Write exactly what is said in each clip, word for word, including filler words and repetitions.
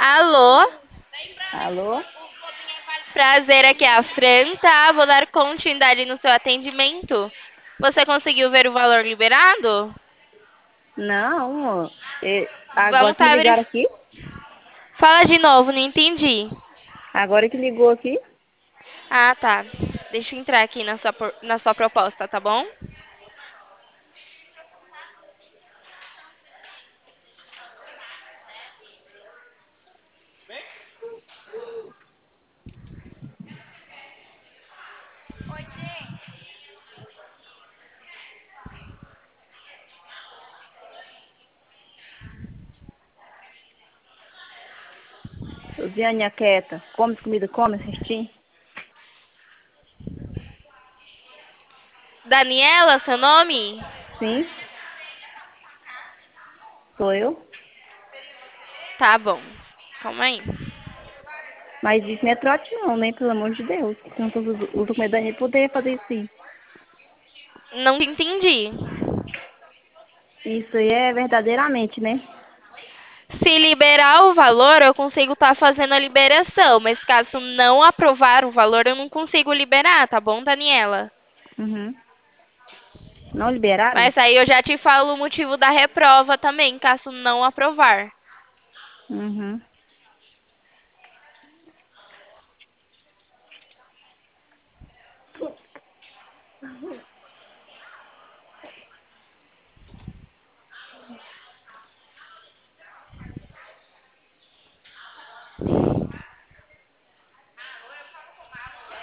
Alô? Alô? Prazer, aqui é a Fran, tá? Vou dar continuidade no seu atendimento. Você conseguiu ver o valor liberado? Não, é, agora Vamos que me estar ligaram verif... aqui, Fala de novo, não entendi. agora que ligou aqui, Ah, tá. Deixa eu entrar aqui na sua, por- na sua proposta, tá bom? Luziane quieta, come comida, come, certinho? Daniela, seu nome? Sim, sou eu. Tá bom. Calma aí. Mas isso não é trote não, né? Pelo amor de Deus. Se não fosse o documento da gente poderia fazer isso sim. Não entendi. Isso aí é verdadeiramente, né? Se liberar o valor, eu consigo estar fazendo a liberação, mas caso não aprovar o valor, eu não consigo liberar, tá bom, Daniela? Uhum. Não liberaram? Mas aí eu já te falo o motivo da reprova também, caso não aprovar. Uhum.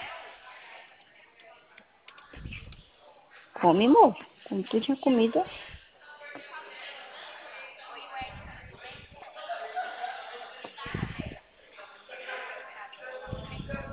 Come, amor. Como tu tinha comida.